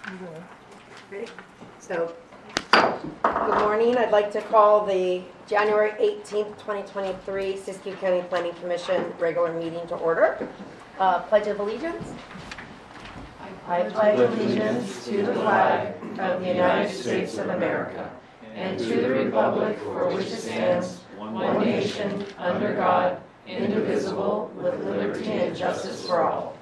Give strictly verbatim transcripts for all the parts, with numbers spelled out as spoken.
Ready? So, good morning. I'd like to call the January eighteenth, twenty twenty-three Siskiyou County Planning Commission regular meeting to order. Uh, Pledge of Allegiance. I pledge allegiance to the flag of the United States of America and to the republic for which it stands, one nation, under God, indivisible, with liberty and justice for all.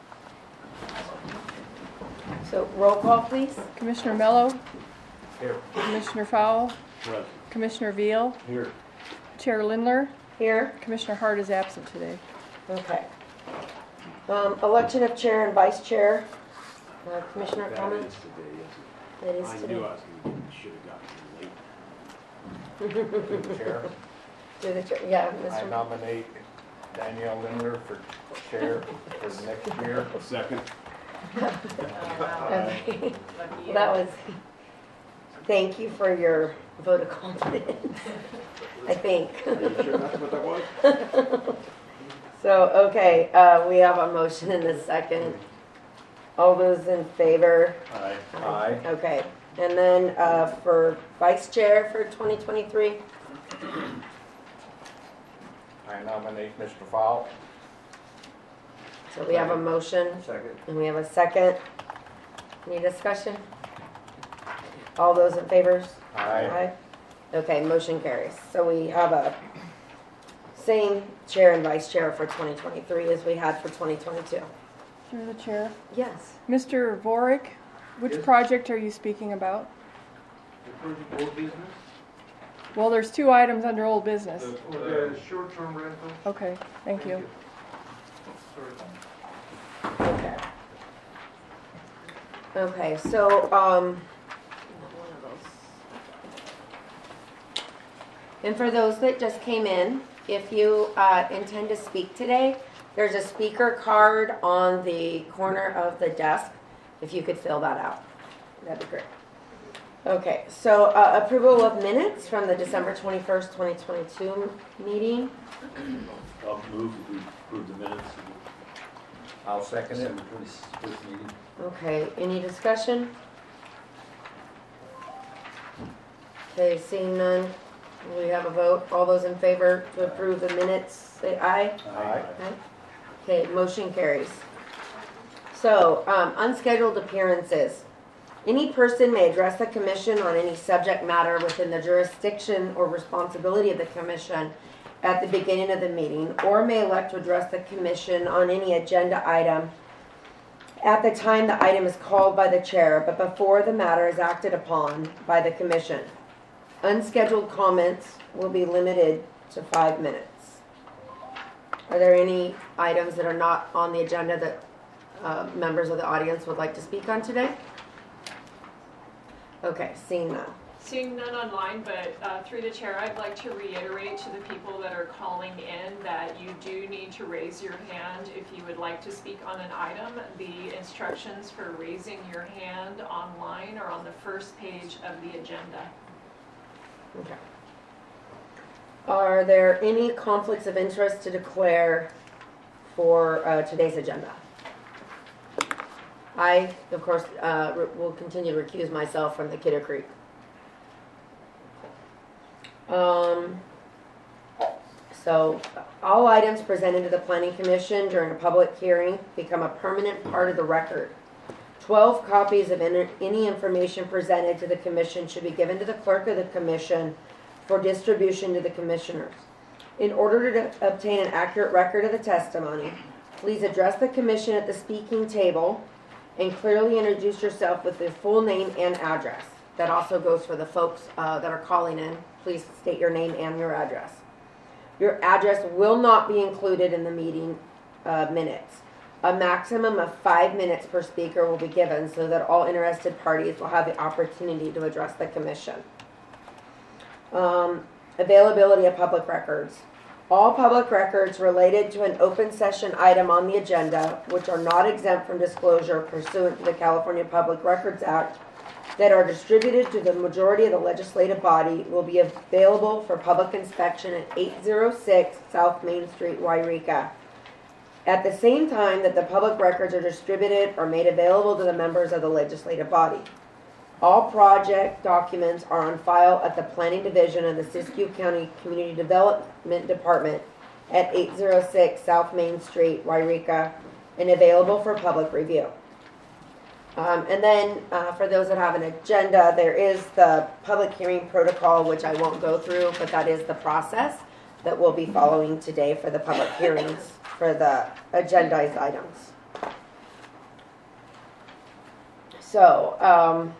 So, roll call, please. Commissioner Mello. Here. Commissioner Fowle. Present. Commissioner Veal. Here. Chair Lindler. Here. Commissioner Hart is absent today. Okay. Um, election of chair and vice chair. Uh, Commissioner comments? That It is today, yes. is I today. knew I was going to, should have gotten here late. Chair. Do the chair, yeah, I Mister nominate Danielle Lindler for chair for the next year. Second. Okay. Well, that was, thank you for your vote of confidence, I think. Are you sure that's what that was? So, okay, uh, we have a motion in a second. All those in favor? Aye. Aye. Okay, and then uh, for vice chair for twenty twenty-three? I nominate Mister Fowle. So we have a motion Second. and we have a second. Any discussion? All those in favor? Aye. Okay, motion carries. So we have a same chair and vice chair for twenty twenty-three as we had for twenty twenty-two. Through the chair. Yes. Mister Vorick, which Yes. project are you speaking about? The project old business, Well, there's two items under old business. the, the short-term rental. Okay, thank you. Sorry. Okay. Okay, so, um, one of those. And for those that just came in, if you uh, intend to speak today, there's a speaker card on the corner of the desk. If you could fill that out, that'd be great. Okay, so uh, approval of minutes from the December twenty-first, twenty twenty-two meeting. I'll move if we approve the minutes of I'll second the it. December twenty-fifth meeting. Okay, any discussion? Okay, seeing none, we have a vote. All those in favor to approve the minutes, say aye. Aye. Aye. Okay, motion carries. So, um, unscheduled appearances. Any person may address the commission on any subject matter within the jurisdiction or responsibility of the commission at the beginning of the meeting, or may elect to address the commission on any agenda item at the time the item is called by the chair, but before the matter is acted upon by the commission. Unscheduled comments will be limited to five minutes. Are there any items that are not on the agenda that uh, members of the audience would like to speak on today? Okay, seeing none. Seeing none online, but uh, through the chair, I'd like to reiterate to the people that are calling in that you do need to raise your hand if you would like to speak on an item. The instructions for raising your hand online are on the first page of the agenda. Okay. Are there any conflicts of interest to declare for uh, today's agenda? I, of course, uh, re- will continue to recuse myself from the Kidder Creek. Um, so, all items presented to the Planning Commission during a public hearing become a permanent part of the record. Twelve copies of any, any information presented to the Commission should be given to the clerk of the Commission for distribution to the Commissioners. In order to obtain an accurate record of the testimony, please address the Commission at the speaking table and clearly introduce yourself with your full name and address. That also goes for the folks uh, that are calling in. Please state your name and your address. Your address will not be included in the meeting uh, minutes. A maximum of five minutes per speaker will be given so that all interested parties will have the opportunity to address the Commission. Um, availability of public records. All public records related to an open session item on the agenda, which are not exempt from disclosure pursuant to the California Public Records Act, that are distributed to the majority of the legislative body will be available for public inspection at eight oh six South Main Street, Wairika. at the same time that the public records are distributed or made available to the members of the legislative body. All project documents are on file at the Planning Division of the Siskiyou County Community Development Department at eight oh six South Main Street, Wairika, and available for public review. Um, and then, uh, for those that have an agenda, there is the public hearing protocol, which I won't go through, but that is the process that we'll be following today for the public hearings for the agendized items. So, um,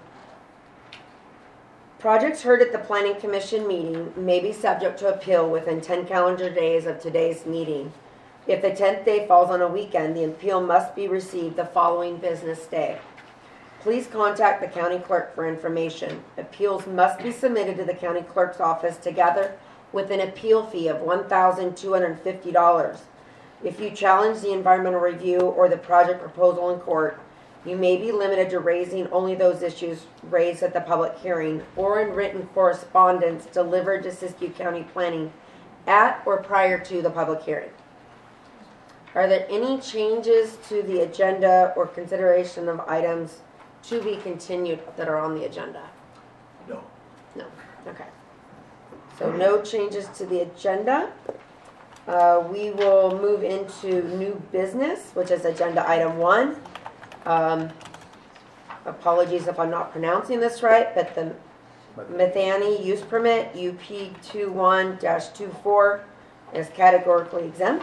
projects heard at the Planning Commission meeting may be subject to appeal within ten calendar days of today's meeting. If the tenth day falls on a weekend, the appeal must be received the following business day. Please contact the county clerk for information. Appeals must be submitted to the county clerk's office together with an appeal fee of one thousand two hundred fifty dollars. If you challenge the environmental review or the project proposal in court, you may be limited to raising only those issues raised at the public hearing or in written correspondence delivered to Siskiyou County Planning at or prior to the public hearing. Are there any changes to the agenda or consideration of items to be continued that are on the agenda? No. No. Okay. So no changes to the agenda. Uh, we will move into new business, which is agenda item one. Um, apologies if I'm not pronouncing this right, but the Methani use permit U P twenty-one dash twenty-four is categorically exempt.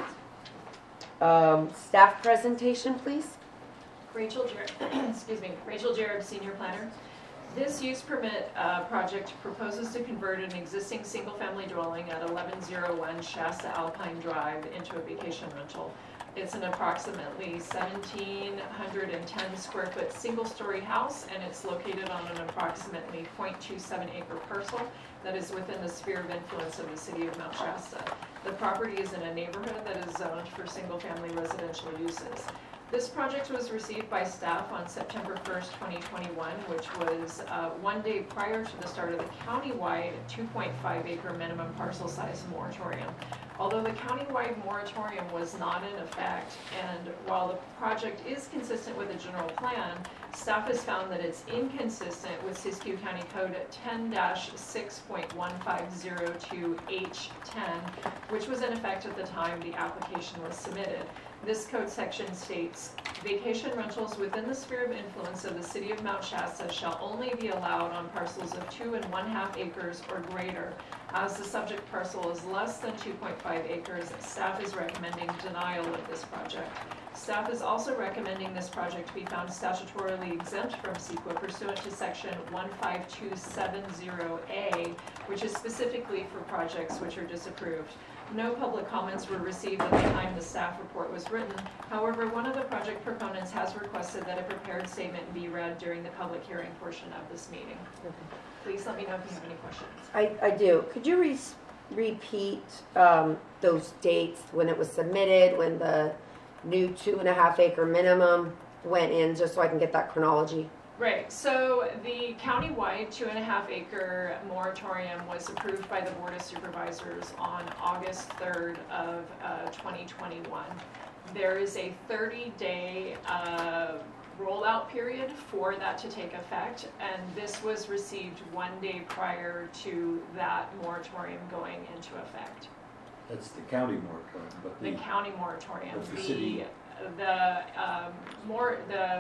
Um, staff presentation, please. Rachel Jarrett, excuse me, Rachel Jarrett, Senior Planner. This use permit uh, project proposes to convert an existing single-family dwelling at eleven oh one Shasta Alpine Drive into a vacation rental. It's an approximately seventeen ten square foot single-story house, and it's located on an approximately zero point two seven acre parcel that is within the sphere of influence of the city of Mount Shasta. The property is in a neighborhood that is zoned for single-family residential uses. This project was received by staff on September first, twenty twenty-one, which was uh, one day prior to the start of the countywide two point five acre minimum parcel size moratorium. Although the countywide moratorium was not in effect, and while the project is consistent with the general plan, staff has found that it's inconsistent with Siskiyou County Code ten dash six point one five zero two H ten, which was in effect at the time the application was submitted. This code section states, vacation rentals within the sphere of influence of the city of Mount Shasta shall only be allowed on parcels of two and one half acres or greater. As the subject parcel is less than two point five acres, staff is recommending denial of this project. Staff is also recommending this project to be found statutorily exempt from C E Q A pursuant to section one five two seven zero A, which is specifically for projects which are disapproved. No public comments were received at the time the staff report was written. However, one of the project proponents has requested that a prepared statement be read during the public hearing portion of this meeting. Please let me know if you have any questions. I, I do. Could you re- repeat um, those dates when it was submitted, when the new two and a half acre minimum went in, just so I can get that chronology? Right, so the countywide two and a half acre moratorium was approved by the Board of Supervisors on August third of uh, twenty twenty-one. There is a thirty day uh, rollout period for that to take effect, and this was received one day prior to that moratorium going into effect. That's the county moratorium, but The the, county moratorium, but the city- the, um, more, the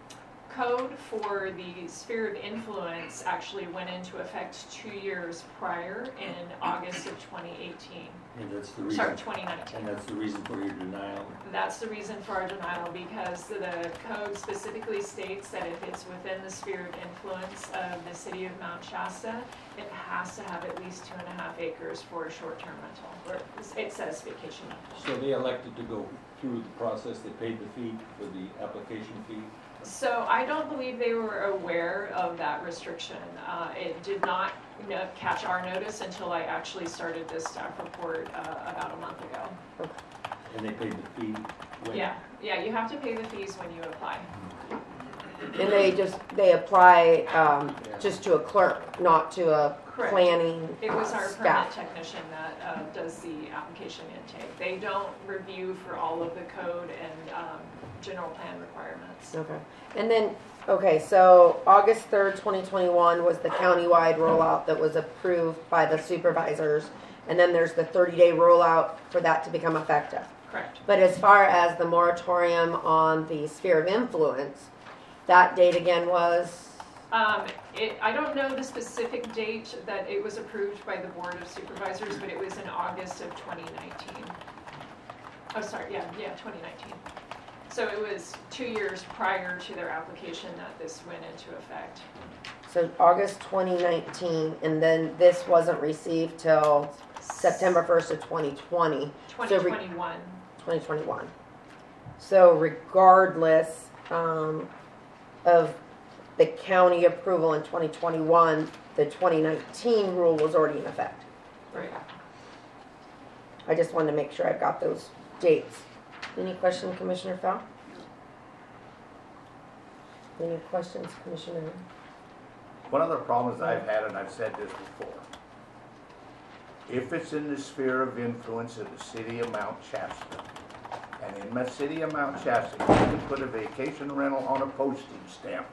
code for the sphere of influence actually went into effect two years prior in August of twenty eighteen. and that's the reason, Sorry, twenty nineteen. and that's the reason for your denial. That's the reason for our denial, because the code specifically states that if it's within the sphere of influence of the city of Mount Shasta, it has to have at least two and a half acres for a short-term rental, or it says vacation rental. So they elected to go through the process, they paid the fee for the application fee? So I don't believe they were aware of that restriction. Uh, it did not no, catch our notice until I actually started this staff report uh, about a month ago. And they paid the fee when? Yeah, yeah, you have to pay the fees when you apply. And they just, they apply, um, just to a clerk, not to a Correct. planning It was uh, our permit staff. technician that uh, does the application intake. They don't review for all of the code and um, general plan requirements. Okay, and then, okay, so August third, twenty twenty-one was the countywide rollout that was approved by the supervisors. And then there's the thirty-day rollout for that to become effective. Correct. But as far as the moratorium on the sphere of influence, that date again was, Um, it, I don't know the specific date that it was approved by the Board of Supervisors, but it was in August of twenty nineteen. Oh, sorry, yeah, yeah, twenty nineteen. So it was two years prior to their application that this went into effect. so August twenty nineteen, and then this wasn't received till September first of twenty twenty. twenty twenty-one. twenty twenty-one. So regardless um, of the county approval in twenty twenty-one, the twenty nineteen rule was already in effect. Right. I just wanted to make sure I got those dates. Any questions, Commissioner Fowl? Any questions, Commissioner? One of the problems I've had, and I've said this before, if it's in the sphere of influence of the city of Mount Shasta, and in the city of Mount Shasta, you can put a vacation rental on a postage stamp,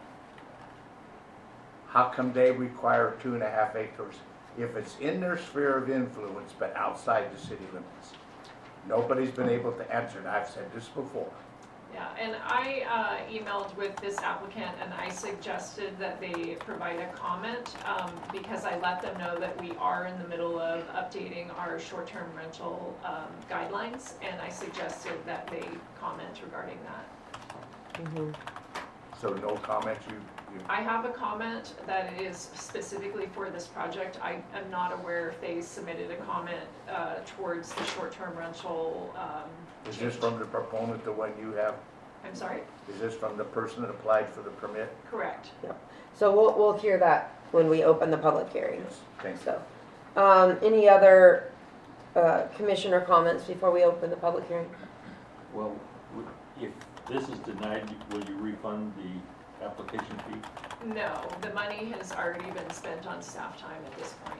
how come they require two and a half acres if it's in their sphere of influence but outside the city limits? Nobody's been able to answer it. I've said this before. Yeah, and I uh, emailed with this applicant and I suggested that they provide a comment um, because I let them know that we are in the middle of updating our short-term rental um, guidelines, and I suggested that they comment regarding that. Mm-hmm. So no comment, you, you, I have a comment that is specifically for this project. I am not aware if they submitted a comment uh, towards the short-term rental. Um, is this from the proponent, the one you have? I'm sorry? Is this from the person that applied for the permit? Correct. So we'll, we'll hear that when we open the public hearing. Yes, thank you. So, um, any other uh, commissioner comments before we open the public hearing? Well, would- if this is denied, will you refund the application fee? No, the money has already been spent on staff time at this point.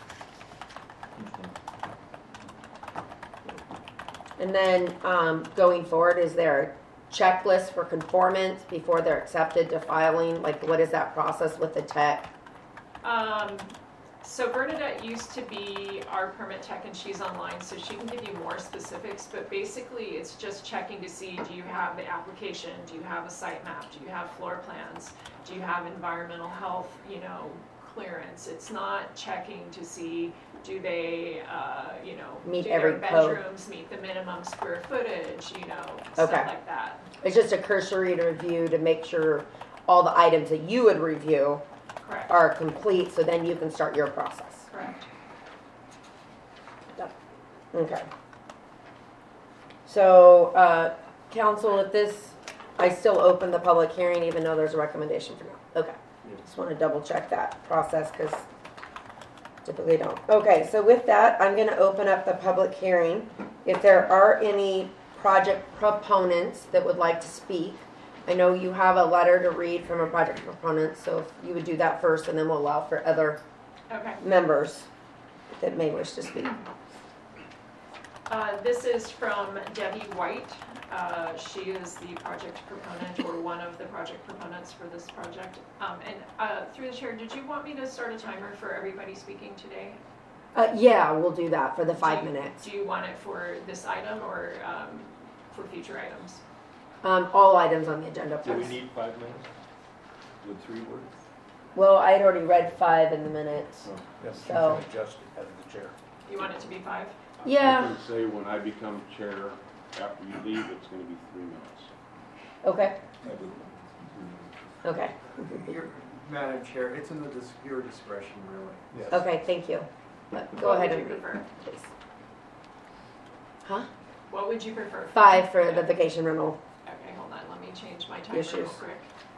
And then um, going forward, is there a checklist for conformance before they're accepted to filing? Like, what is that process with the tech? Um, so Bernadette used to be our permit tech, and she's online, so she can give you more specifics, but basically it's just checking to see, do you have the application, do you have a site map, do you have floor plans, do you have environmental health, you know, clearance? It's not checking to see, do they, uh, you know, Meet do every their code. bedrooms meet the minimum square footage, you know, Okay. stuff like that. It's just a cursory review to make sure all the items that you would review Correct. are complete, so then you can start your process. Correct. Okay. So, uh, council, if this, I still open the public hearing even though there's a recommendation for no. Okay. Just want to double check that process because typically don't. Okay, so with that, I'm going to open up the public hearing. If there are any project proponents that would like to speak, I know you have a letter to read from a project proponent, so if you would do that first, and then we'll allow for other Okay. members that may wish to speak. Uh, This is from Debbie White. Uh, She is the project proponent, or one of the project proponents for this project. Um, And uh, through the chair, did you want me to start a timer for everybody speaking today? Uh, yeah, we'll do that for the five Do you- minutes. Do you want it for this item or um, for future items? Um, all items on the agenda, Do we please. need five minutes with three words? Well, I had already read five in the minutes. Oh. Yes, you So- can adjust it as the chair. You want it to be five? Yeah. I can say when I become chair, after you leave, it's gonna be three minutes. Okay, okay, Your, Madam Chair, it's in the, dis- your discretion, really. Yes. okay, thank you. But Go What ahead would and you read, prefer? please. Huh? What would you prefer? Five for the vacation rental. Okay, hold on, let me change my timer real Issues. quick.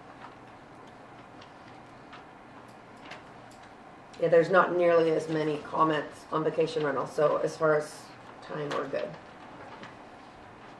Yeah, there's not nearly as many comments on vacation rental, so as far as time, we're good.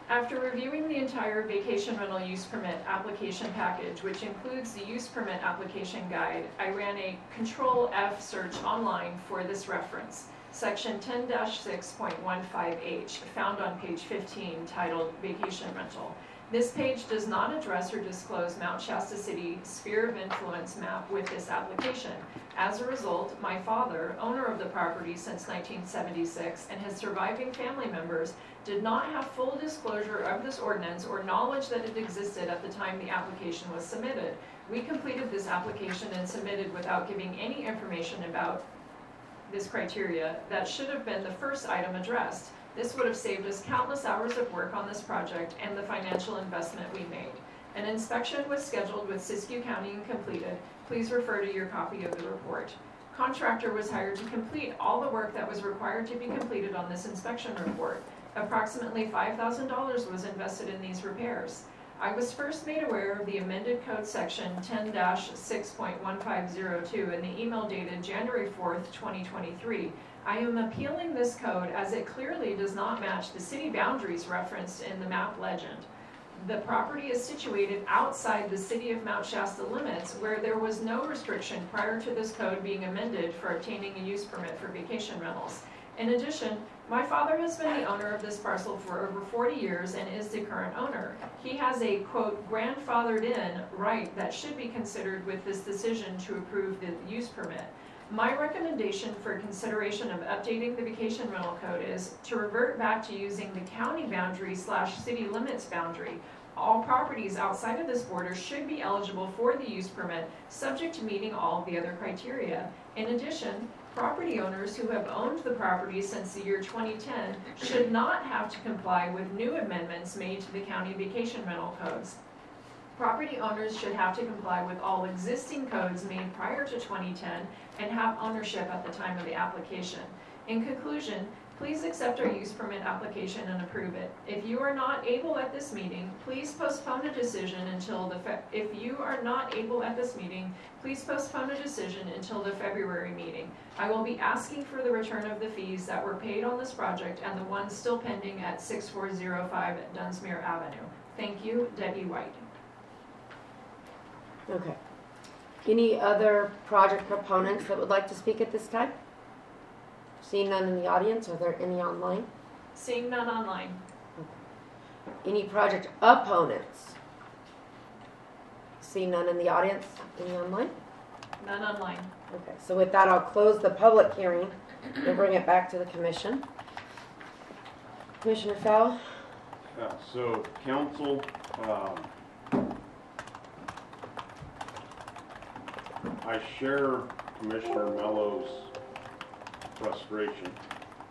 After reviewing the entire vacation rental use permit application package, which includes the use permit application guide, I ran a Control F search online for this reference, section ten dash six point one five H, found on page fifteen, titled Vacation Rental. This page does not address or disclose Mount Shasta City sphere of influence map with this application. As a result, my father, owner of the property since nineteen seventy-six, and his surviving family members did not have full disclosure of this ordinance or knowledge that it existed at the time the application was submitted. We completed this application and submitted without giving any information about this criteria that should have been the first item addressed. This would have saved us countless hours of work on this project and the financial investment we made. An inspection was scheduled with Siskiyou County and completed. Please refer to your copy of the report. Contractor was hired to complete all the work that was required to be completed on this inspection report. Approximately five thousand dollars was invested in these repairs. I was first made aware of the amended code section ten dash six point one five zero two in the email dated January fourth, twenty twenty-three. I am appealing this code as it clearly does not match the city boundaries referenced in the map legend. The property is situated outside the city of Mount Shasta limits where there was no restriction prior to this code being amended for obtaining a use permit for vacation rentals. In addition, my father has been the owner of this parcel for over forty years and is the current owner. He has a, quote, grandfathered in right that should be considered with this decision to approve the use permit. My recommendation for consideration of updating the vacation rental code is to revert back to using the county boundary slash city limits boundary. All properties outside of this border should be eligible for the use permit, subject to meeting all of the other criteria. In addition, property owners who have owned the property since the year twenty ten should not have to comply with new amendments made to the county vacation rental codes. Property owners should have to comply with all existing codes made prior to twenty ten and have ownership at the time of the application. In conclusion, please accept our use permit application and approve it. If you are not able at this meeting, please postpone a decision until the, Fe- if you are not able at this meeting, please postpone a decision until the February meeting. I will be asking for the return of the fees that were paid on this project and the ones still pending at six four zero five Dunsmuir Avenue. Thank you, Debbie White. Okay. Any other project proponents that would like to speak at this time? Seeing none in the audience, are there any online? Seeing none online. Any project opponents? See none in the audience, any online? None online. Okay, so with that, I'll close the public hearing and bring it back to the commission. Commissioner Fowle? Yeah, so council, um, I share Commissioner Mello's frustration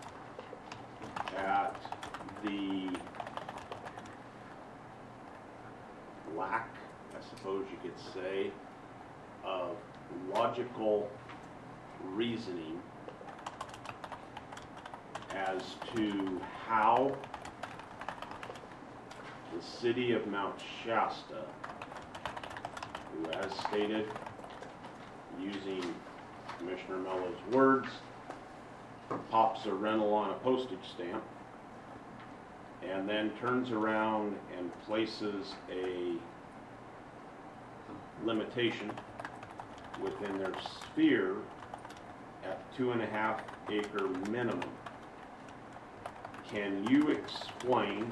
at the lack, I suppose you could say, of logical reasoning as to how the city of Mount Shasta, who as stated, using Commissioner Mello's words, pops a rental on a postage stamp and then turns around and places a limitation within their sphere at two and a half acre minimum. Can you explain,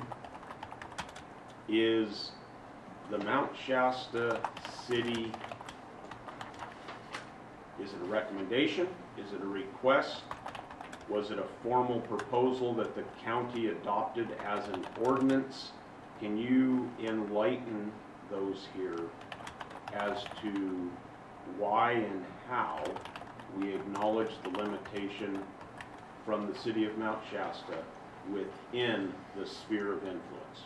is the Mount Shasta City, is it a recommendation? Is it a request? Was it a formal proposal that the county adopted as an ordinance? Can you enlighten those here as to why and how we acknowledge the limitation from the city of Mount Shasta within the sphere of influence?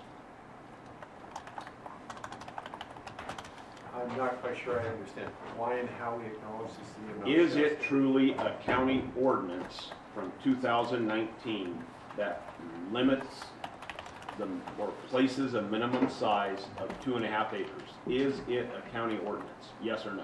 I'm not quite sure I understand why and how we acknowledge the city of Mount Is Shasta. it truly a county ordinance from two thousand nineteen that limits the, or places a minimum size of two and a half acres? Is it a county ordinance? Yes or no?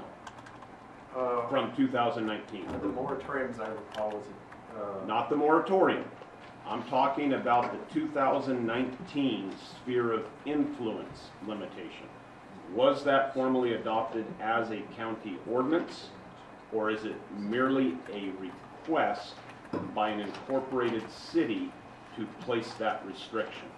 Uh, From two thousand nineteen. The moratoriums I recall was, uh, Not the moratorium. I'm talking about the two thousand nineteen sphere of influence limitation. Was that formally adopted as a county ordinance, or is it merely a request by an incorporated city to place that restriction?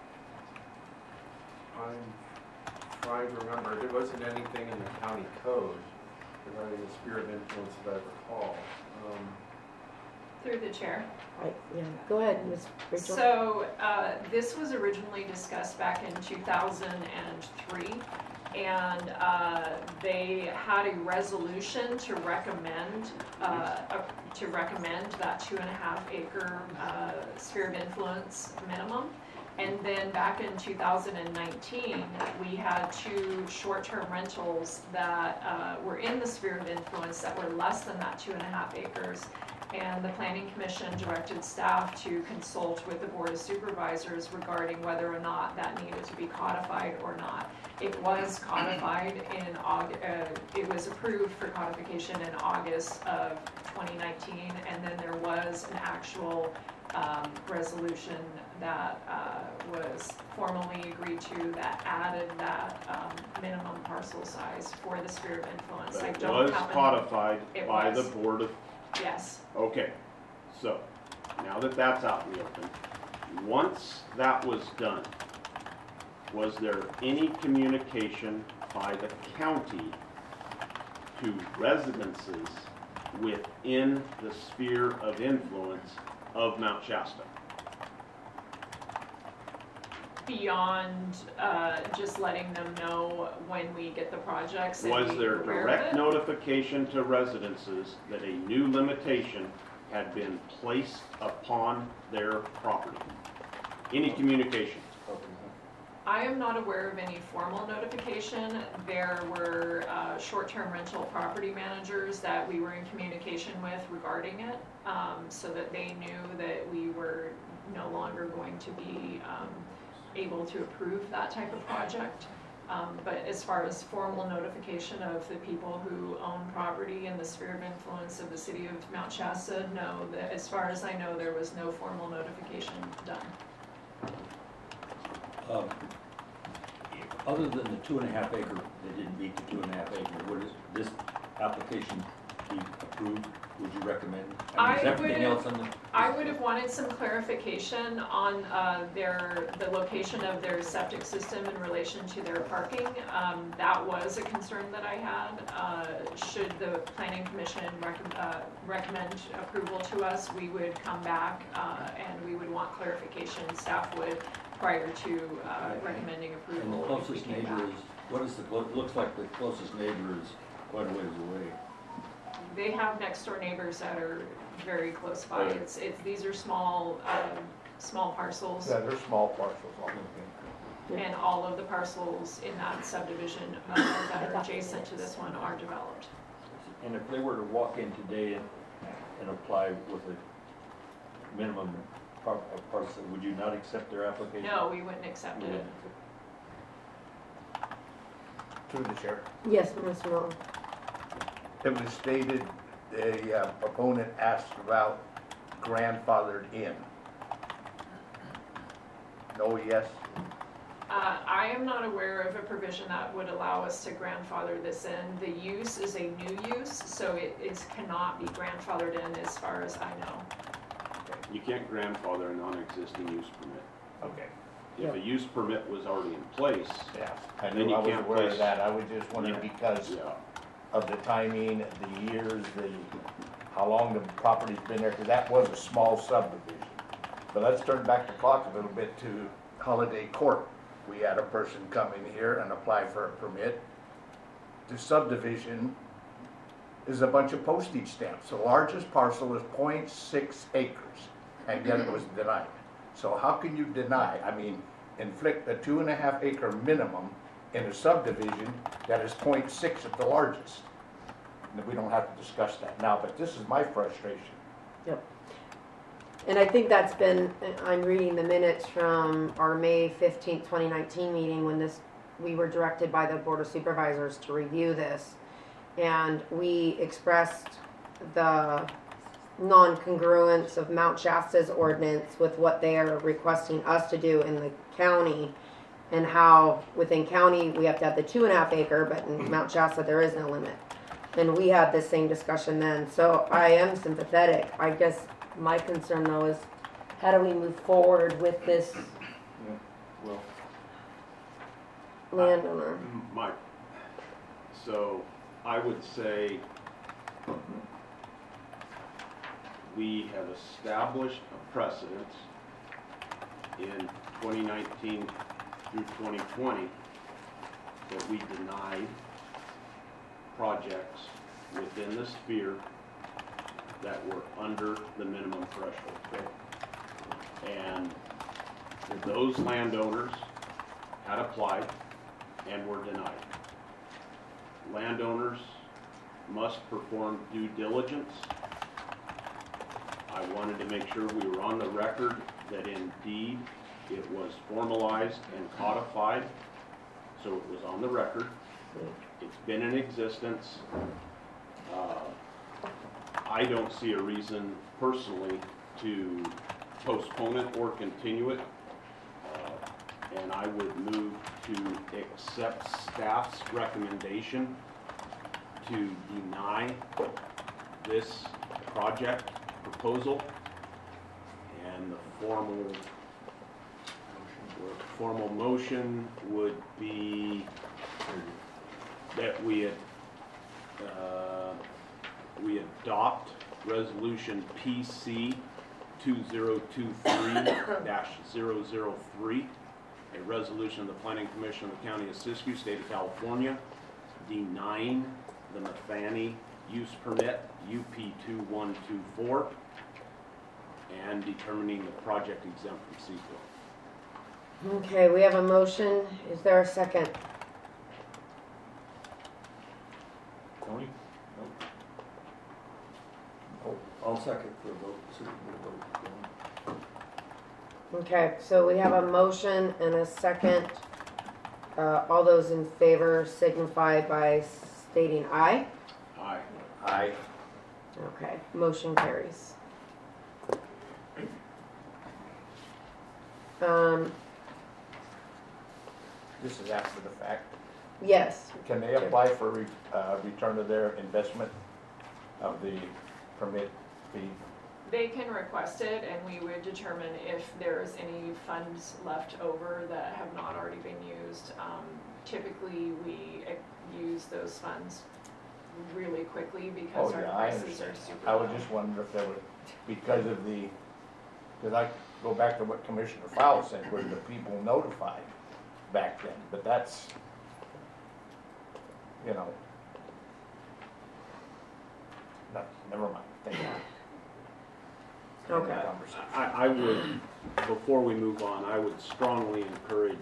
I'm trying to remember, there wasn't anything in the county code regarding the sphere of influence that I recall. Um, Through the chair. Right, yeah, go ahead, Miz Rachel. So, uh, this was originally discussed back in two thousand three, and uh, they had a resolution to recommend, uh, a- to recommend that two and a half acre uh, sphere of influence minimum. And then back in two thousand nineteen, we had two short-term rentals that uh, were in the sphere of influence that were less than that two and a half acres. And the planning commission directed staff to consult with the board of supervisors regarding whether or not that needed to be codified or not. It was codified in Aug, uh, it was approved for codification in August of twenty nineteen, and then there was an actual um, resolution that uh, was formally agreed to that added that um, minimum parcel size for the sphere of influence. But I it don't was have an- codified It by the was. board of, Yes. okay. So, now that that's out in the open, once that was done, was there any communication by the county to residences within the sphere of influence of Mount Shasta? Beyond uh, just letting them know when we get the projects and Was be there aware of direct it? notification to residences that a new limitation had been placed upon their property? Any communication? I am not aware of any formal notification. There were uh, short-term rental property managers that we were in communication with regarding it, um, so that they knew that we were no longer going to be um, able to approve that type of project. Um, But as far as formal notification of the people who own property in the sphere of influence of the city of Mount Shasta, no, that, as far as I know, there was no formal notification done. Um, Other than the two and a half acre, they didn't meet the two and a half acre, would this application be approved? Would you recommend? I mean, is I everything would- else on the? I would have wanted some clarification on uh, their, the location of their septic system in relation to their parking. Um, That was a concern that I had. Uh, Should the planning commission recom- uh, recommend approval to us, we would come back uh, and we would want clarification, staff would, prior to uh, recommending And approval. the if we closest came neighbor back. is, what is the, clo- looks like the closest neighbor is quite a ways away. They have next door neighbors that are very close by. Right. It's, it's, these are small, um, small parcels. Yeah, they're small parcels, all And all of the parcels in that subdivision uh, that are adjacent to this one are developed. And if they were to walk in today and, and apply with a minimum par- uh, parcel, would you not accept their application? No, we wouldn't accept You it. wouldn't. through the chair. Yes, Mister Muller. It was stated, the uh, opponent asked about grandfathered in. No, yes? Uh, I am not aware of a provision that would allow us to grandfather this in. The use is a new use, so it is, cannot be grandfathered in as far as I know. You can't grandfather a non-existing use permit. Okay. If a use permit was already in place, Yeah, I Then knew you I was can't aware of place- that. I was just wondering Yeah. because yeah. of the timing, the years, the, how long the property's been there, because that was a small subdivision. But let's turn back the clock a little bit to Holiday Court. We had a person come in here and apply for a permit. The subdivision is a bunch of postage stamps. The largest parcel is 0.6 acres, and yet it was denied. So how can you deny, I mean, inflict a two and a half acre minimum in a subdivision that is 0.6 at the largest? And we don't have to discuss that now, but this is my frustration. Yep. And I think that's been, I'm reading the minutes from our May fifteenth, twenty nineteen meeting when this, we were directed by the Board of Supervisors to review this. And we expressed the non-congruence of Mount Shasta's ordinance with what they are requesting us to do in the county, and how within county we have to have the two and a half acre, but in Mount Shasta there is no limit. And we had the same discussion then, so I am sympathetic. I guess my concern though is, how do we move forward with this Well, landowner? my, so I would say we have established a precedent in twenty nineteen through twenty twenty that we denied projects within the sphere that were under the minimum threshold. And those landowners had applied and were denied. Landowners must perform due diligence. I wanted to make sure we were on the record that indeed it was formalized and codified, so it was on the record. It's been in existence. Uh, I don't see a reason personally to postpone it or continue it. Uh, and I would move to accept staff's recommendation to deny this project proposal, and the formal formal motion would be that we ad, uh, we adopt resolution P C two zero two three dash zero zero three, a resolution of the Planning Commission of the County of Siskiyou, State of California, denying the Matheny use permit U P two one two four and determining the project exempt from C E Q A. Okay, we have a motion. Is there a second? Tony? Nope. I'll second for a vote, so we'll vote. Okay, so we have a motion and a second. Uh, all those in favor signify by stating aye. Aye. Aye. Okay, motion carries. Um, This is after the fact. yes, Can they apply for re, uh, return of their investment of the permit fee? They can request it, and we would determine if there's any funds left over that have not already been used. Um, typically, we uh, use those funds really quickly because Oh, our yeah, I prices understand. are super I low. was just wondering if there were, because of the, because I go back to what Commissioner Fowle said, were the people notified back then, but that's, you know, no, never mind, thank you. okay. End of conversation. I, I would, before we move on, I would strongly encourage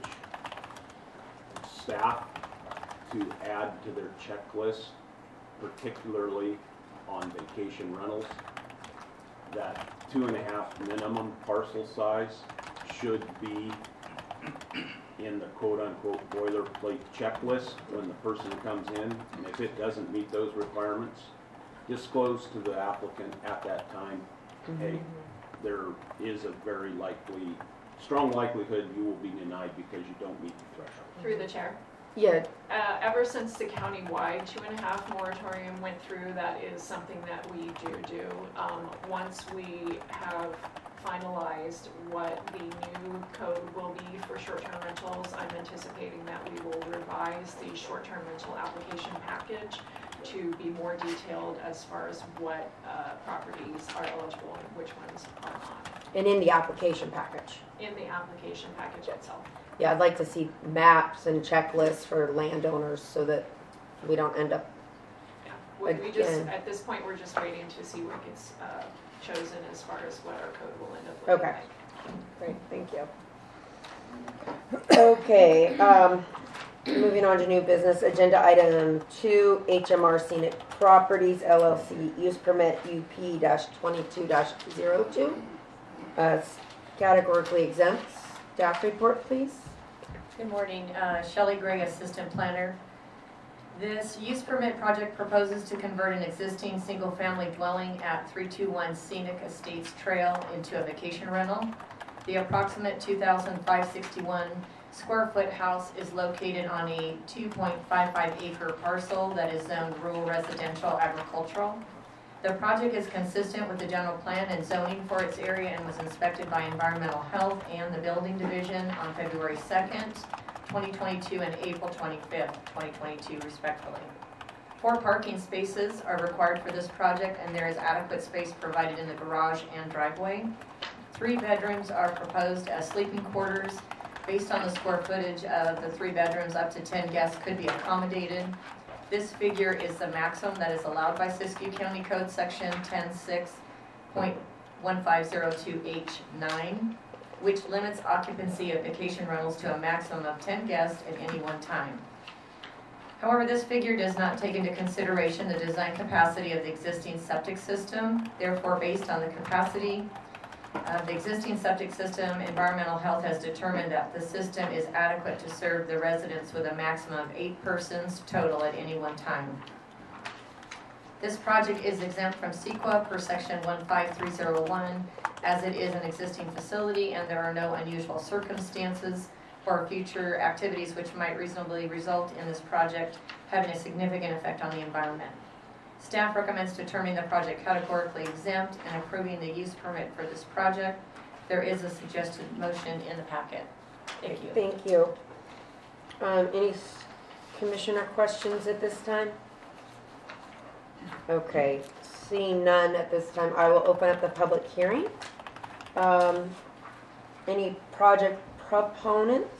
staff to add to their checklist, particularly on vacation rentals, that two and a half minimum parcel size should be in the quote-unquote boilerplate checklist when the person comes in, and if it doesn't meet those requirements, disclose to the applicant at that time, hey, there is a very likely, strong likelihood you will be denied because you don't meet the threshold. Through the chair. Yeah, Uh, ever since the county-wide two and a half moratorium went through, that is something that we do do. Um, once we have finalized what the new code will be for short-term rentals, I'm anticipating that we will revise the short-term rental application package to be more detailed as far as what uh, properties are eligible and which ones are not and in the application package. in the application package itself. Yeah, I'd like to see maps and checklists for landowners so that we don't end up, We we just, Again. at this point, we're just waiting to see what gets uh, chosen as far as what our code will end up looking Okay. like. great, thank you. Okay, um, moving on to new business, agenda item two, H M R Scenic Properties L L C, use permit U P twenty-two dash zero two. Uh, categorically exempt. Staff report, please. Good morning, uh, Shelley Gray, Assistant Planner. This use permit project proposes to convert an existing single-family dwelling at three two one Scenic Estates Trail into a vacation rental. The approximate two thousand five hundred sixty-one square foot house is located on a two point five five acre parcel that is zoned rural residential agricultural. The project is consistent with the general plan and zoning for its area and was inspected by Environmental Health and the Building Division on February second, twenty twenty-two and April twenty-fifth, twenty twenty-two respectively. Four parking spaces are required for this project and there is adequate space provided in the garage and driveway. Three bedrooms are proposed as sleeping quarters. Based on the square footage of the three bedrooms, up to ten guests could be accommodated. This figure is the maximum that is allowed by Siskiyou County Code Section ten six point one five zero two H nine, which limits occupancy of vacation rentals to a maximum of ten guests at any one time. However, this figure does not take into consideration the design capacity of the existing septic system. Therefore, based on the capacity of the existing septic system, Environmental Health has determined that the system is adequate to serve the residents with a maximum of eight persons total at any one time. This project is exempt from C E Q A per section one five three zero one, as it is an existing facility and there are no unusual circumstances or future activities which might reasonably result in this project having a significant effect on the environment. Staff recommends determining the project categorically exempt and approving the use permit for this project. There is a suggested motion in the packet. Thank you. Thank you. Um, any s- commissioner questions at this time? Okay, seeing none at this time, I will open up the public hearing. Um, any project proponents?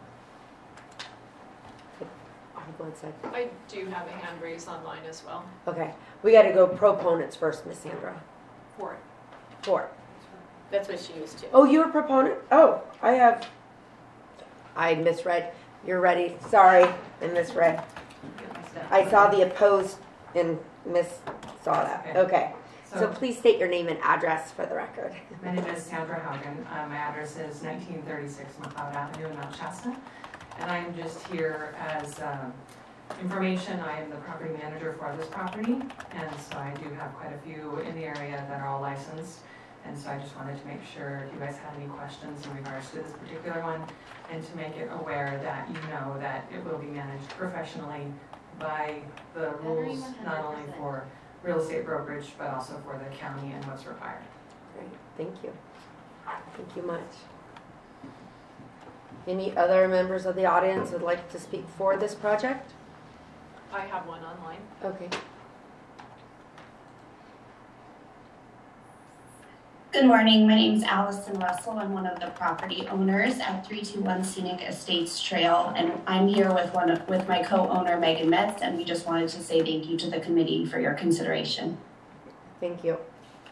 Hold one sec. I do have a hand raised online as well Okay, we gotta go proponents first, Miss Sandra. for it. Four. That's what she used to. Oh, you're a proponent? Oh, I have, I misread. You're ready. Sorry, I misread. I saw the opposed and miss saw that. Okay. So So, please state your name and address for the record. my name is Sandra Haugen. Uh, my address is nineteen thirty-six McLeod Avenue in Mount Shasta. And I'm just here as um, information. I am the property manager for this property. And so I do have quite a few in the area that are all licensed. And so I just wanted to make sure if you guys had any questions in regards to this particular one, and to make it aware that you know that it will be managed professionally by the rules, not only for real estate brokerage, but also for the county and what's required. Great, thank you. Thank you much. Any other members of the audience would like to speak for this project? I have one online. Okay. Good morning, my name is Allison Russell. I'm one of the property owners at three two one Scenic Estates Trail, and I'm here with one of, with my co-owner Megan Metz, and we just wanted to say thank you to the committee for your consideration. Thank you.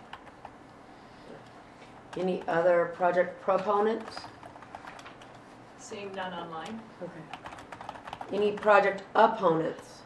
Any other project proponents? Seeing none online. Okay. Any project opponents?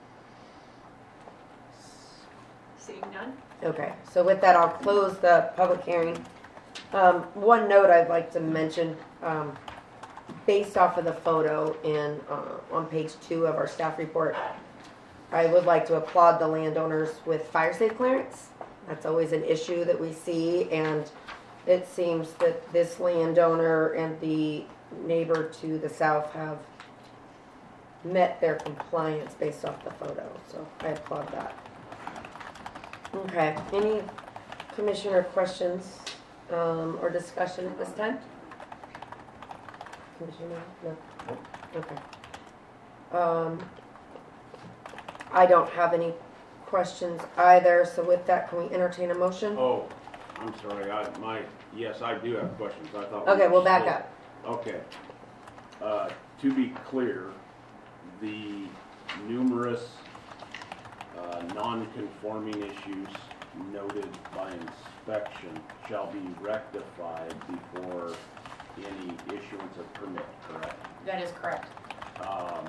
Seeing none. Okay, so with that, I'll close the public hearing. Um, one note I'd like to mention, um, based off of the photo in, uh, on page two of our staff report, I would like to applaud the landowners with fire safe clearance. That's always an issue that we see, and it seems that this landowner and the neighbor to the south have met their compliance based off the photo, so I applaud that. Okay, any commissioner questions um, or discussion at this time? Commissioner, no? Okay. Um, I don't have any questions either, so with that, can we entertain a motion? Oh, I'm sorry, I, my, yes, I do have questions, I thought. we Okay, were we'll back still- up. Okay. Uh, to be clear, the numerous uh, non-conforming issues noted by inspection shall be rectified before any issuance of permit, correct? That is correct. Um,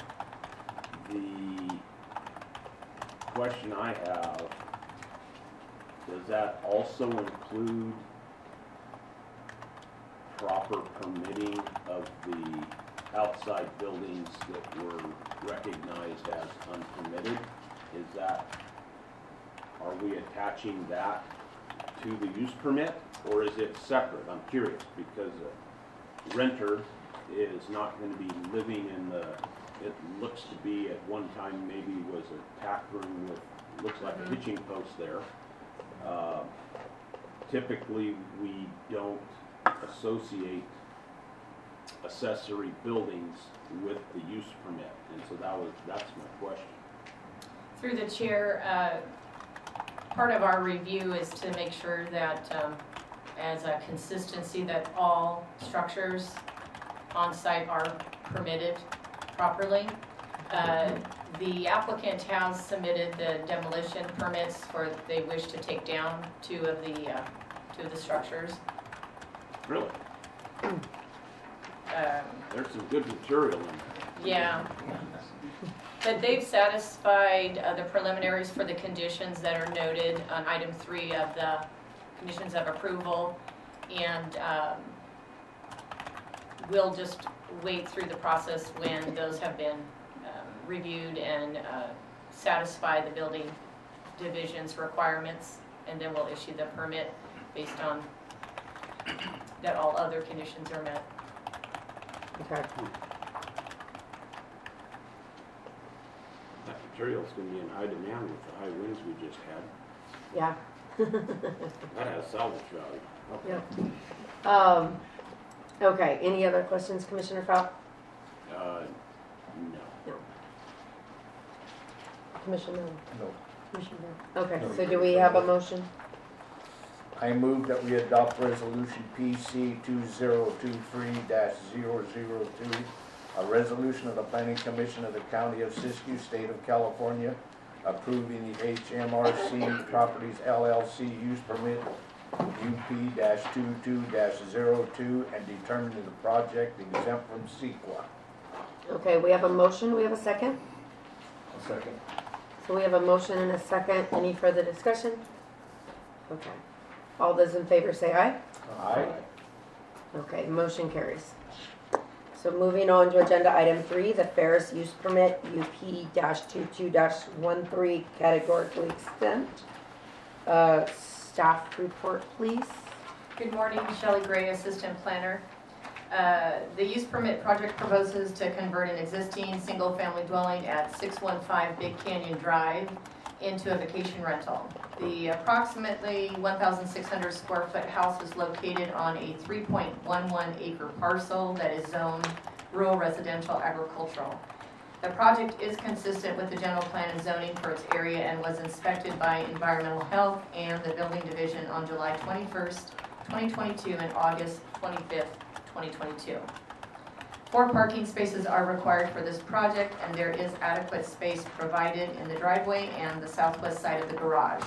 the question I have, does that also include proper permitting of the outside buildings that were recognized as unpermitted. Is that, are we attaching that to the use permit, or is it separate? I'm curious, because a renter is not going to be living in the, it looks to be at one time maybe was a tack room with, looks like a hitching post there. Uh, Typically, we don't associate accessory buildings with the use permit, and so that was, that's my question. Through the chair, uh, part of our review is to make sure that, um, as a consistency, that all structures on site are permitted properly. Uh, the applicant has submitted the demolition permits for, they wish to take down two of the, uh, two of the structures. Really? Um, There's some good material in there. Yeah. But they've satisfied uh, the preliminaries for the conditions that are noted on item three of the conditions of approval. And um, we'll just wait through the process when those have been um, reviewed and uh, satisfy the building division's requirements. And then we'll issue the permit based on that all other conditions are met. Okay. That material's gonna be in high demand with the high winds we just had. Yeah. That has salvage value. Okay. Yeah. Um, okay, any other questions, Commissioner Fowl? Uh, no. No. Commissioner? No. Commissioner? Okay, so do we have a motion? I move that we adopt resolution P C two zero two three dash zero zero two, a resolution of the Planning Commission of the County of Siskiyou, State of California, approving the H M R C Properties L L C use permit U P twenty-two dash zero two and determining the project exempt from CEQA. Okay, we have a motion, we have a second? A second. So we have a motion and a second. Any further discussion? Okay. All those in favor say aye. Aye. Okay, motion carries. So moving on to agenda item three, the Ferris use permit, U P twenty-two dash thirteen, categorically exempt. Uh, staff report, please. Good morning, Shelley Gray, Assistant Planner. Uh, the use permit project proposes to convert an existing single-family dwelling at six one five Big Canyon Drive into a vacation rental. The approximately one thousand six hundred square foot house is located on a three point one one acre parcel that is zoned rural residential agricultural. The project is consistent with the general plan and zoning for its area and was inspected by Environmental Health and the Building Division on July twenty-first, twenty twenty-two and August twenty-fifth, twenty twenty-two. Four parking spaces are required for this project, and there is adequate space provided in the driveway and the southwest side of the garage.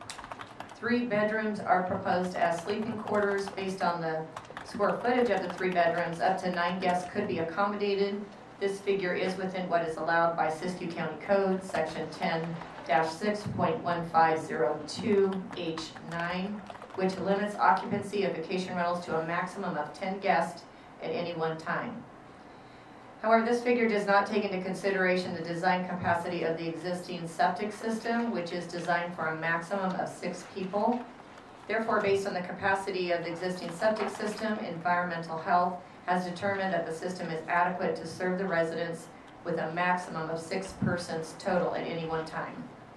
Three bedrooms are proposed as sleeping quarters. Based on the square footage of the three bedrooms, up to nine guests could be accommodated. This figure is within what is allowed by Siskiyou County Code, Section ten dash six point one five zero two H nine, which limits occupancy of vacation rentals to a maximum of ten guests at any one time. However, this figure does not take into consideration the design capacity of the existing septic system, which is designed for a maximum of six people. Therefore, based on the capacity of the existing septic system, Environmental Health has determined that the system is adequate to serve the residents with a maximum of six persons total at any one time.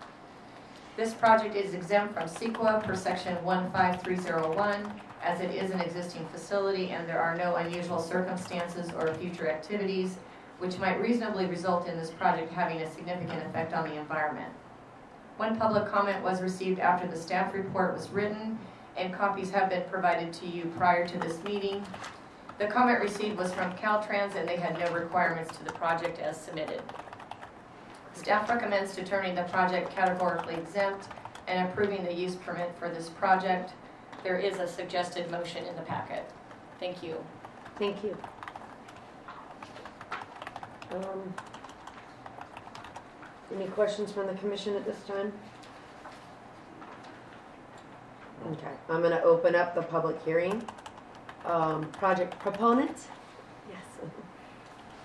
This project is exempt from CEQA per section one five three zero one, as it is an existing facility and there are no unusual circumstances or future activities which might reasonably result in this project having a significant effect on the environment. One public comment was received after the staff report was written, and copies have been provided to you prior to this meeting. The comment received was from Caltrans, and they had no requirements to the project as submitted. Staff recommends determining the project categorically exempt and approving the use permit for this project. There is a suggested motion in the packet. Thank you. Thank you. Um, any questions from the commission at this time? Okay, I'm going to open up the public hearing. Um, project proponent? Yes.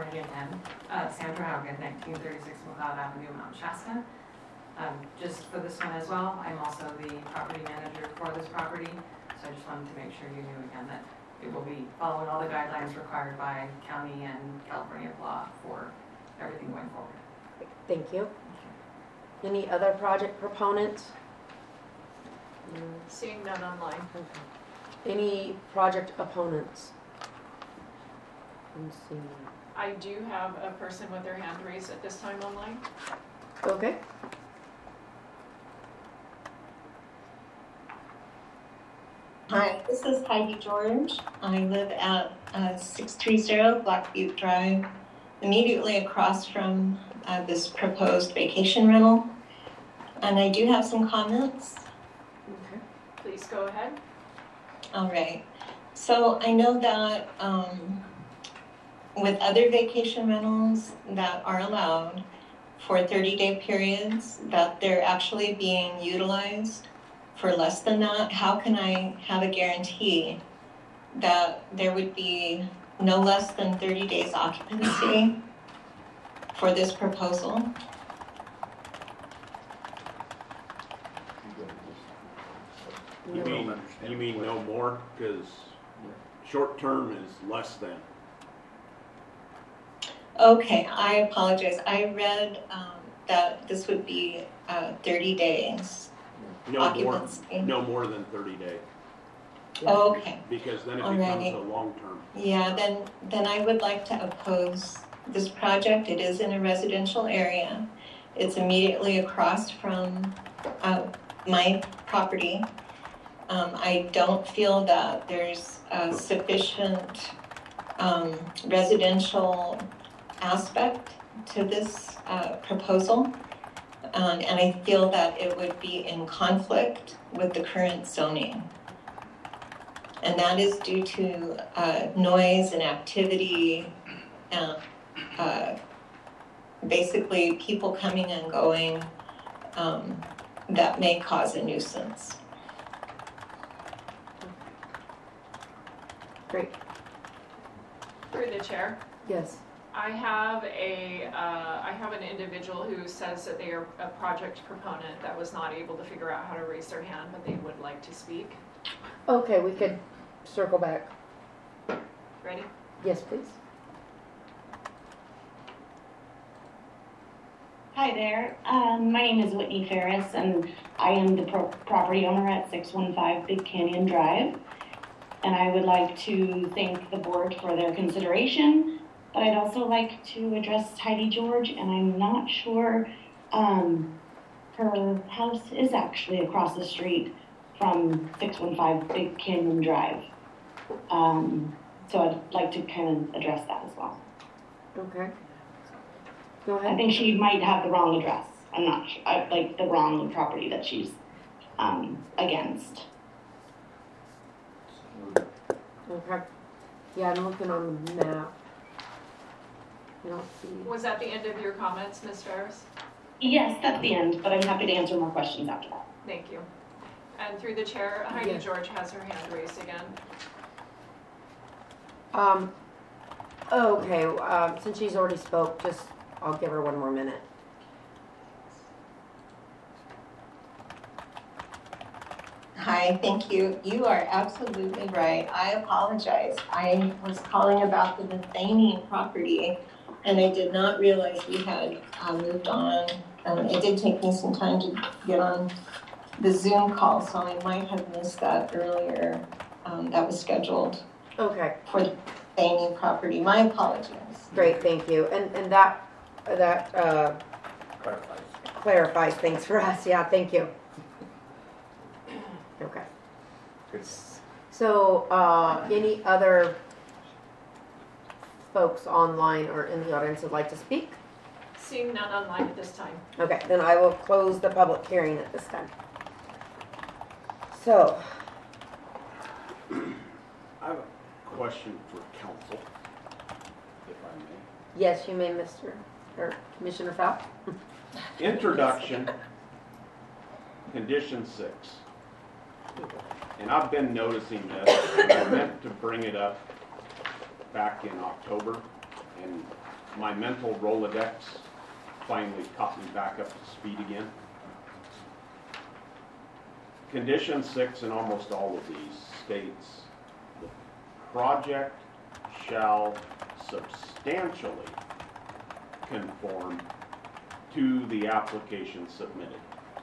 again, uh, Sandra Haugen, nineteen thirty-six McLeod Avenue, Mount Shasta. Um, just for this one as well, I'm also the property manager for this property, so I just wanted to make sure you knew again that it will be following all the guidelines required by county and California law for everything going forward. Thank you. Any other project proponents? Seeing none online. Any project opponents? Let's see. I do have a person with their hand raised at this time online. Okay. Hi, this is Heidi George. I live at uh, six three zero Black Butte Drive, immediately across from uh, this proposed vacation rental. And I do have some comments. Okay. Please go ahead. All right. So I know that um, with other vacation rentals that are allowed for thirty-day periods, that they're actually being utilized for less than that. How can I have a guarantee that there would be no less than thirty days occupancy for this proposal? You mean, you mean no more, because short term is less than. Okay, I apologize. I read um, that this would be uh, thirty days No more, occupancy. no more than thirty days, Oh, okay. because then it Alrighty. becomes a long term. Yeah, then, then I would like to oppose this project. It is in a residential area. It's immediately across from uh, my property. Um, I don't feel that there's a sufficient um, residential aspect to this uh, proposal. Um, and I feel that it would be in conflict with the current zoning. And that is due to uh, noise and activity, and uh, basically people coming and going um, that may cause a nuisance. Great. Through the chair. Yes. I have a, uh, I have an individual who says that they are a project proponent that was not able to figure out how to raise their hand, but they would like to speak. Okay, we could circle back. Ready? Yes, please. Hi there. Um, my name is Whitney Ferris, and I am the pro- property owner at six one five Big Canyon Drive. And I would like to thank the board for their consideration, but I'd also like to address Heidi George, and I'm not sure um, her house is actually across the street from six one five Big Canyon Drive. Um, so I'd like to kind of address that as well. Okay. Go ahead. I think she might have the wrong address. I'm not sure, I, like the wrong property that she's um, against. Okay. Yeah, I'm looking on the map. I don't see. Was that the end of your comments, Miz Ferris? Yes, that's the end, but I'm happy to answer more questions after that. Thank you. And through the chair, Heidi Yes. George has her hand raised again. Um, okay, um, since she's already spoke, just, I'll give her one more minute. Hi, thank you. You are absolutely right. I apologize. I was calling about the Nathaniel property, and I did not realize we had uh, moved on. Um, it did take me some time to get on the Zoom call, so I might have missed that earlier. Um, that was scheduled Okay, for the Nathaniel property. My apologies. great, thank you. And, and that, that, uh, Clarifies. clarifies things for us. Yeah, thank you. Okay. Good. So, uh, any other folks online or in the audience would like to speak? Seeing none online at this time. Okay, then I will close the public hearing at this time. So, I have a question for council, if I may. yes, you may, Mister or Commissioner Fowl. Introduction, condition six. And I've been noticing this, and I meant to bring it up back in October, and my mental Rolodex finally caught me back up to speed again. Condition six in almost all of these states, the project shall substantially conform to the application submitted.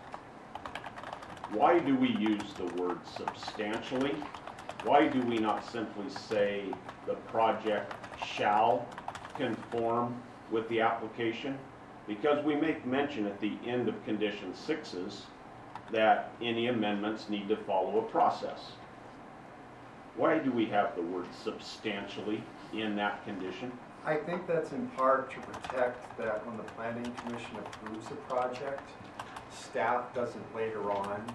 Why do we use the word substantially? Why do we not simply say the project shall conform with the application? Because we make mention at the end of condition sixes that any amendments need to follow a process. Why do we have the word substantially in that condition? I think that's in part to protect that when the planning commission approves a project, staff doesn't later on.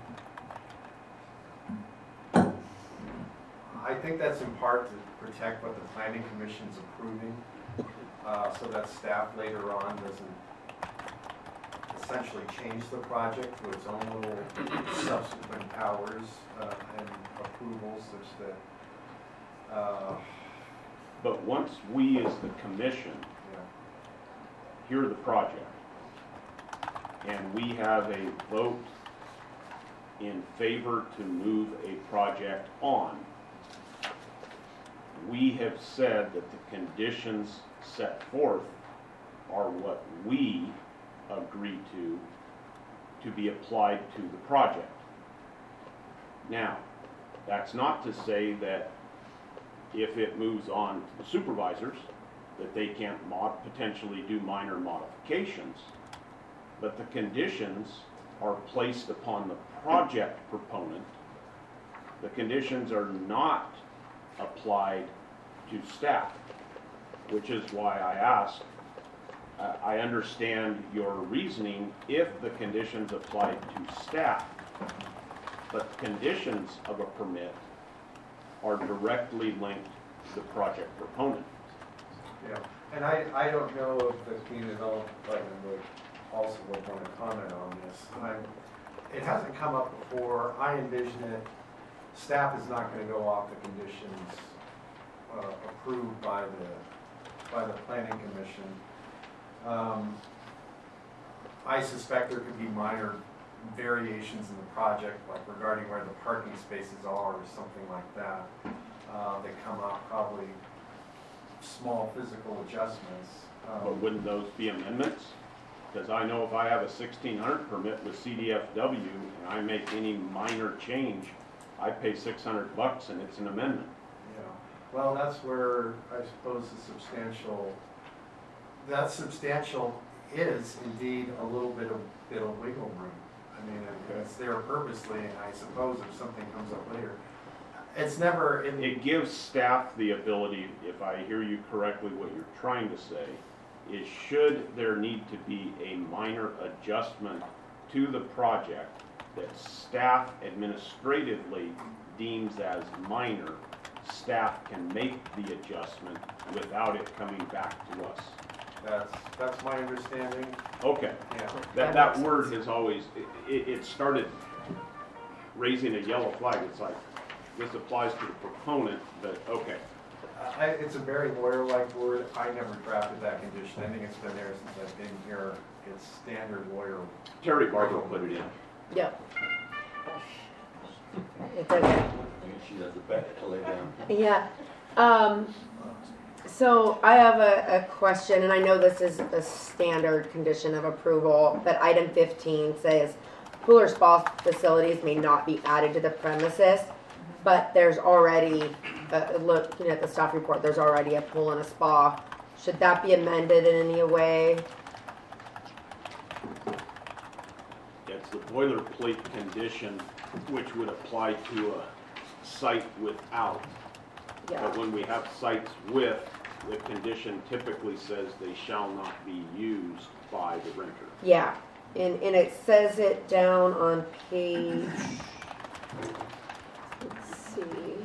I think that's in part to protect what the planning commission's approving, uh, so that staff later on doesn't essentially change the project to its own little subsequent powers uh, and approvals such that uh, But once we as the commission yeah. hear the project and we have a vote in favor to move a project on, we have said that the conditions set forth are what we agree to to be applied to the project. Now, that's not to say that if it moves on to the supervisors, that they can't mod potentially do minor modifications, but the conditions are placed upon the project proponent. The conditions are not applied to staff, which is why I asked. Uh, I understand your reasoning if the conditions apply to staff, but conditions of a permit are directly linked to the project proponent. Yeah, and I, I don't know if the community development department would also would want to comment on this. I'm, it hasn't come up before. I envision it, staff is not going to go off the conditions uh, approved by the, by the planning commission. Um, I suspect there could be minor variations in the project, like regarding where the parking spaces are or something like that. Uh, they come up, probably small physical adjustments. Um, But wouldn't those be amendments? Because I know if I have a sixteen hundred permit with C D F W and I make any minor change, I pay six hundred bucks and it's an amendment. Yeah, well, that's where I suppose the substantial, that substantial is indeed a little bit of, bit of wiggle room. I mean, it's there purposely, and I suppose if something comes up later, it's never in. It gives staff the ability, if I hear you correctly, what you're trying to say, is should there need to be a minor adjustment to the project that staff administratively deems as minor, staff can make the adjustment without it coming back to us. That's, that's my understanding. Okay. Yeah. That, that word has always, it, it started raising a yellow flag. It's like, this applies to the proponent, but okay. I, it's a very lawyer-like word. I never drafted that condition. I think it's been there since I've been here. It's standard lawyer. Terry Barber put it in. Yep. It's okay. She has the back to lay down. Yeah. Um, so I have a, a question, and I know this is a standard condition of approval, but item fifteen says pool or spa facilities may not be added to the premises, but there's already, uh, looking at the staff report, there's already a pool and a spa. Should that be amended in any way? It's the boilerplate condition which would apply to a site without. Yeah. But when we have sites with, the condition typically says they shall not be used by the renter. Yeah, and, and it says it down on page, let's see.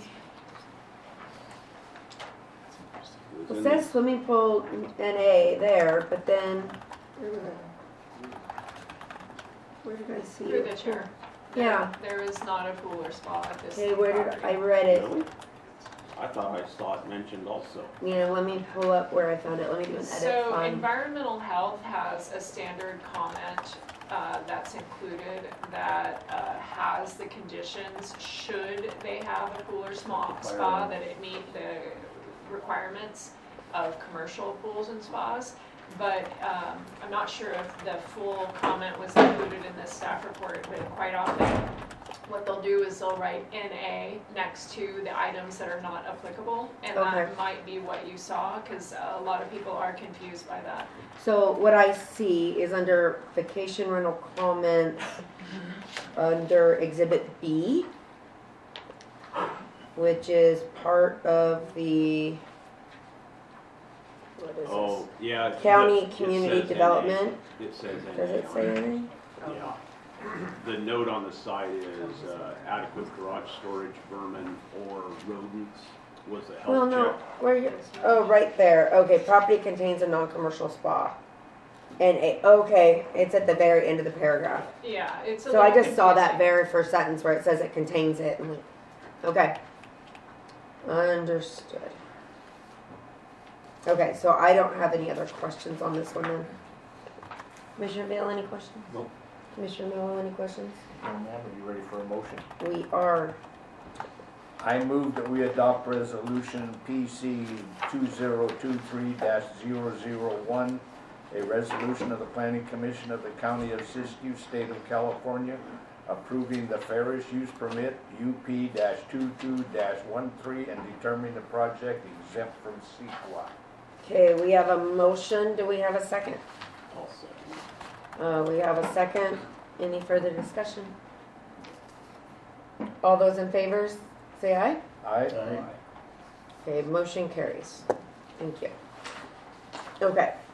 It says swimming pool N A there, but then, where was it? Where did I see Through it? the chair. Yeah. There is not a pool or spa at this Okay, where did, property. I read it. I thought I saw it mentioned also. You know, let me pull up where I found it. Let me do an edit So fund. environmental health has a standard comment uh, that's included that uh, has the conditions, should they have a pool or small spa, that it meet the requirements of commercial pools and spas. But um, I'm not sure if the full comment was included in this staff report, but quite often what they'll do is they'll write N A next to the items that are not applicable, and Okay. that might be what you saw, because a lot of people are confused by that. So what I see is under vacation rental comments, under Exhibit B, which is part of the, what is Oh, yeah. it's- County it Community says N A. Development? It says N A. Does it say anything? Yeah. The note on the side is uh, adequate garage storage, vermin, or rodents was a Well, health no, check. where you, oh, right there. Okay, property contains a non-commercial spa. And a, okay, it's at the very end of the paragraph. Yeah, it's a So I little just saw that confusing. very first sentence where it says it contains it. I'm like, okay. Understood. Okay, so I don't have any other questions on this one then. Commissioner Vale, any questions? Nope. Commissioner Miller, any questions? Oh, man, are you ready for a motion? We are. I move that we adopt resolution P C two zero two three dash zero zero one, a resolution of the Planning Commission of the County of Siskiyou, State of California, approving the Farish Use Permit U P two two one three and determining the project exempt from C E Q A. Okay, we have a motion. Do we have a second? I'll second. Uh, we have a second. Any further discussion? All those in favor, say aye. Aye. Okay, motion carries. Thank you. Okay.